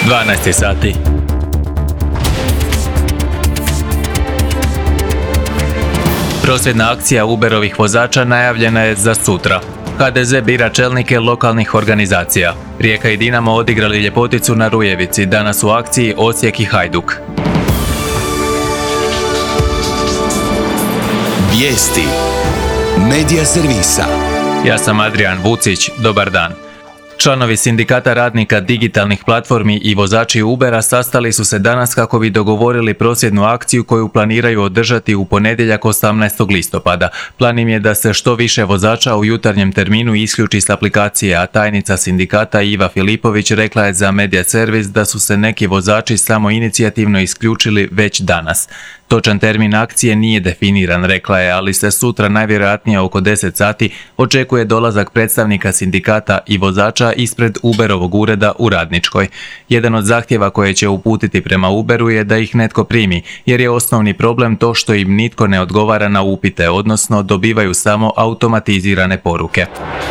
12 sati. Prosvjedna akcija Uberovih vozača najavljena je za sutra. HDZ bira čelnike lokalnih organizacija. Rijeka i Dinamo odigrali ljepoticu na Rujevici, danas u akciji Osijek i Hajduk. Vijesti Medija servisa. Ja sam Adrian Vucić, dobar dan. Članovi sindikata radnika digitalnih platformi i vozači Ubera sastali su se danas kako bi dogovorili prosvjednu akciju koju planiraju održati u ponedjeljak 18. listopada. Plan im je da se što više vozača u jutarnjem terminu isključi s aplikacije, a tajnica sindikata Iva Filipović rekla je za Media Servis da su se neki vozači samo inicijativno isključili već danas. Točan termin akcije nije definiran, rekla je, ali se sutra najvjerojatnije oko 10 sati očekuje dolazak predstavnika sindikata i vozača ispred Uberovog ureda u Radničkoj. Jedan od zahtjeva koje će uputiti prema Uberu je da ih netko primi, jer je osnovni problem to što im nitko ne odgovara na upite, odnosno dobivaju samo automatizirane poruke.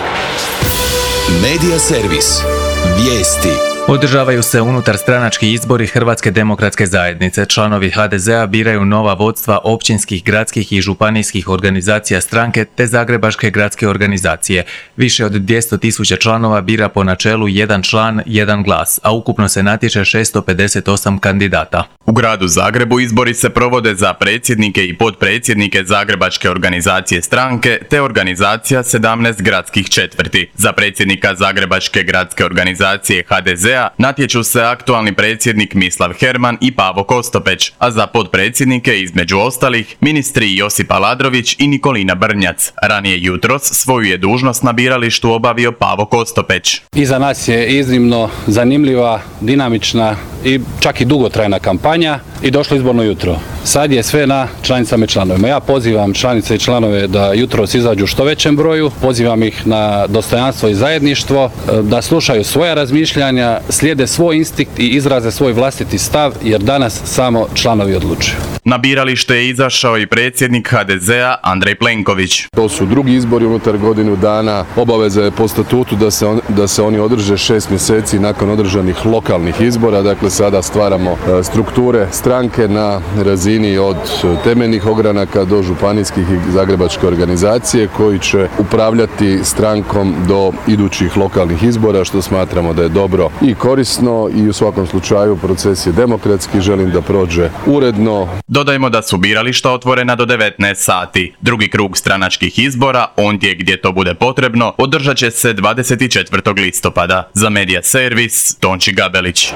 Media servis. Vijesti. Održavaju se unutar stranački izbori Hrvatske demokratske zajednice. Članovi HDZ-a biraju nova vodstva općinskih, gradskih i županijskih organizacija stranke te Zagrebačke gradske organizacije. Više od 200.000 članova bira po načelu jedan član, jedan glas, a ukupno se natječe 658 kandidata. U gradu Zagrebu izbori se provode za predsjednike i potpredsjednike Zagrebačke organizacije stranke te organizacija 17 gradskih četvrti. Za predsjednika Zagrebačke gradske organizacije HDZ-a natječu se aktualni predsjednik Mislav Herman i Pavo Kostopeć, a za potpredsjednike između ostalih ministri Josip Aladrović i Nikolina Brnjac. Ranije jutros svoju je dužnost na biralištu obavio Pavo Kostopeć. Iza nas je iznimno zanimljiva, dinamična i čak i dugotrajna kampanja i došlo izborno jutro. Sad je sve na članicama i članovima. Ja pozivam članice i članove da jutros izađu u što većem broju, pozivam ih na dostojanstvo i zajedništvo, da slušaju svoja razmišljanja, slijede svoj instinkt i izraze svoj vlastiti stav, jer danas samo članovi odlučuju. Na biralište je izašao i predsjednik HDZ-a Andrej Plenković. To su drugi izbori unutar godinu dana. Obaveza je po statutu da se oni održe 6 mjeseci nakon održanih lokalnih izbora. Dakle, sada stvaramo strukture stranke na razini od temeljnih ogranaka do županijskih i zagrebačke organizacije koji će upravljati strankom do idućih lokalnih izbora, što smatramo da je dobro i korisno i u svakom slučaju proces je demokratski, želim da prođe uredno. Dodajmo da su birališta otvorena do 19 sati. Drugi krug stranačkih izbora, ondje gdje to bude potrebno, održat će se 24. listopada. Za Media Servis, Tonči Gabelić.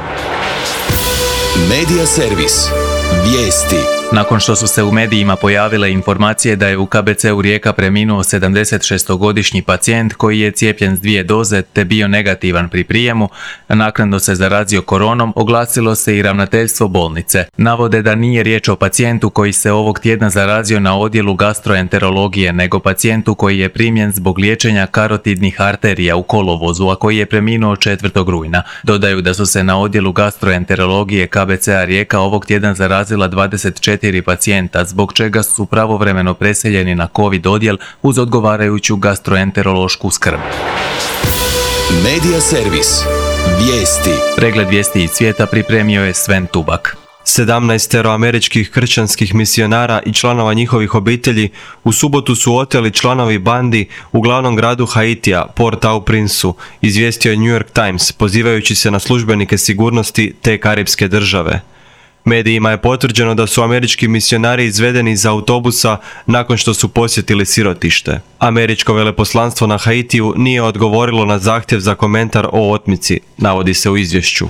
Media servis. Vijesti. Nakon što su se u medijima pojavile informacije da je u KBC-u Rijeka preminuo 76-godišnji pacijent koji je cijepljen s 2 doze te bio negativan pri prijemu, a naknadno se zarazio koronom, oglasilo se i ravnateljstvo bolnice. Navode da nije riječ o pacijentu koji se ovog tjedna zarazio na odjelu gastroenterologije, nego pacijentu koji je primjen zbog liječenja karotidnih arterija u kolovozu, a koji je preminuo 4. rujna. Dodaju da su se na odjelu gastroenterologije KBC-a Rijeka ovog tjedna zarazila 24 pacijenta, zbog čega su pravovremeno preseljeni na COVID odjel uz odgovarajuću gastroenterološku skrb. Media servis. Vijesti. Pregled vijesti iz svijeta pripremio je Sven Tubak. 17 američkih kršćanskih misionara i članova njihovih obitelji u subotu su oteli članovi bandi u glavnom gradu Haitija, Port-au-Princeu, izvijestio je New York Times, pozivajući se na službenike sigurnosti te karipske države. Medijima je potvrđeno da su američki misionari izvedeni iz autobusa nakon što su posjetili sirotište. Američko veleposlanstvo na Haitiju nije odgovorilo na zahtjev za komentar o otmici, navodi se u izvješću.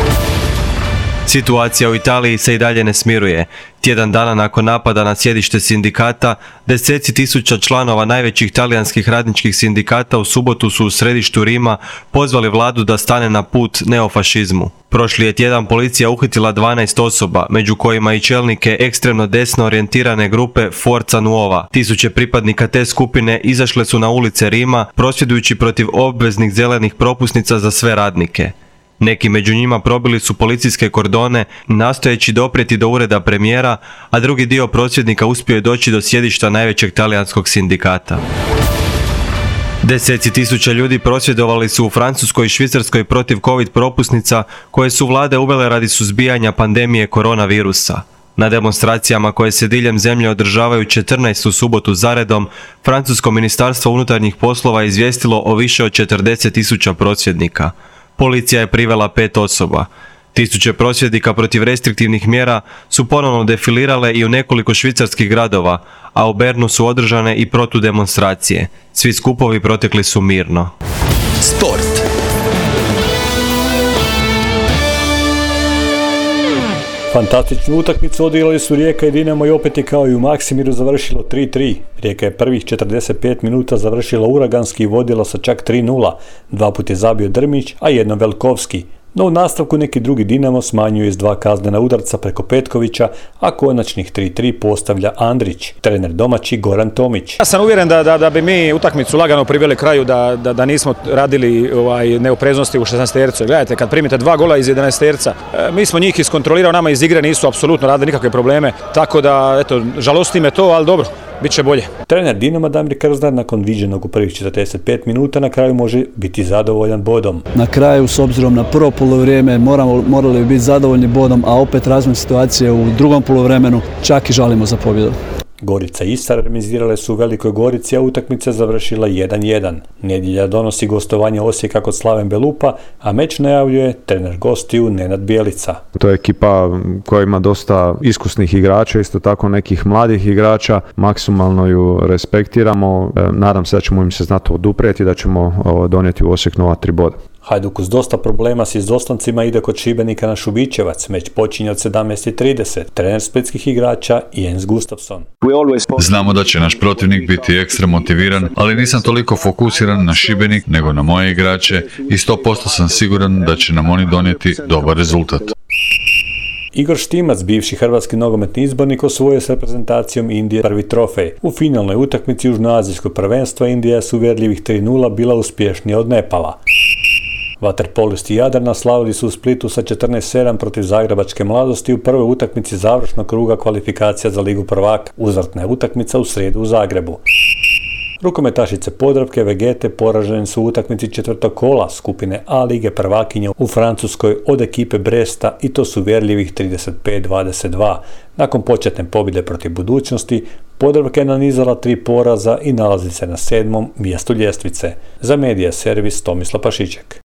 Situacija u Italiji se i dalje ne smiruje. Tjedan dana nakon napada na sjedište sindikata, deseci tisuća članova najvećih talijanskih radničkih sindikata u subotu su u središtu Rima pozvali vladu da stane na put neofašizmu. Prošli je tjedan policija uhitila 12 osoba, među kojima i čelnike ekstremno desno orijentirane grupe Forza Nuova. Tisuće pripadnika te skupine izašle su na ulice Rima, prosvjedujući protiv obveznih zelenih propusnica za sve radnike. Neki među njima probili su policijske kordone, nastojeći doprijeti do ureda premijera, a drugi dio prosvjednika uspio je doći do sjedišta najvećeg talijanskog sindikata. Deseci tisuća ljudi prosvjedovali su u Francuskoj i Švicarskoj protiv covid propusnica koje su vlade uvele radi suzbijanja pandemije koronavirusa. Na demonstracijama koje se diljem zemlje održavaju 14. subotu zaredom, Francusko ministarstvo unutarnjih poslova je izvijestilo o više od 40.000 prosvjednika. Policija je privela 5 osoba. Tisuće prosvjednika protiv restriktivnih mjera su ponovno defilirale i u nekoliko švicarskih gradova, a u Bernu su održane i protudemonstracije. Svi skupovi protekli su mirno. Sport. Fantastičnu utakmicu odigrali su Rijeka i Dinamo i opet je kao i u Maksimiru završilo 3-3. Rijeka je prvih 45 minuta završila uraganski i vodila sa čak 3-0. 2 puta je zabio Drmić, a jednom Velkovski. No u nastavku neki drugi Dinamo smanjuje iz 2 kaznena udarca preko Petkovića, a konačnih 3-3 postavlja Andrić, trener domaći Goran Tomić. Ja sam uvjeren da bi mi utakmicu lagano priveli kraju, da nismo radili neopreznosti u 16-tercu. Gledajte, kad primite 2 gola iz 11-terca, mi smo njih iskontrolirao, nama iz igre nisu apsolutno radili nikakve probleme, tako da, eto, žalosti me to, ali dobro. Biće bolje. Trener Dinama Damir Krznar nakon viđenog u prvih 45 minuta na kraju može biti zadovoljan bodom. Na kraju, s obzirom na prvo polovrijeme, morali bi biti zadovoljni bodom, a opet razvoj situacije u drugom poluvremenu, čak i žalimo za pobjedom. Gorica i Istra remizirale su u Velikoj Gorici, a utakmica završila 1-1. Nedjelja donosi gostovanje Osijeka kod Slaven Belupa, a meč najavljuje trener gostiju Nenad Bjelica. To je ekipa koja ima dosta iskusnih igrača, isto tako nekih mladih igrača. Maksimalno ju respektiramo. Nadam se da ćemo im se znati oduprijeti, da ćemo donijeti u Osijek nova 3 boda. Hajduk uz dosta problema s izostancima ide kod Šibenika na Šubićevac. Meč počinje od 17:30. Trener splitskih igrača Jens Gustafsson. Znamo da će naš protivnik biti ekstra motiviran, ali nisam toliko fokusiran na Šibenik nego na moje igrače i 100% sam siguran da će nam oni donijeti dobar rezultat. Igor Štimac, bivši hrvatski nogometni izbornik, osvojio s reprezentacijom Indije prvi trofej. U finalnoj utakmici južnoazijskog prvenstva Indija s uvjerljivih 3-0 bila uspješnija od Nepala. Vaterpolisti Jadrana slavili su u Splitu sa 14-7 protiv Zagrebačke Mladosti u prvoj utakmici završnog kruga kvalifikacija za Ligu prvaka. Uzvratna je utakmica u srijedu u Zagrebu. Rukometašice Podravke Vegete poražene su u utakmici 4. kola skupine A lige prvakinja u Francuskoj od ekipe Bresta i to su uvjerljivih 35-22. Nakon početne pobjede protiv Budućnosti, Podravka je nanizala 3 poraza i nalazi se na 7. mjestu ljestvice. Za Medija servis Tomislav Pašiček.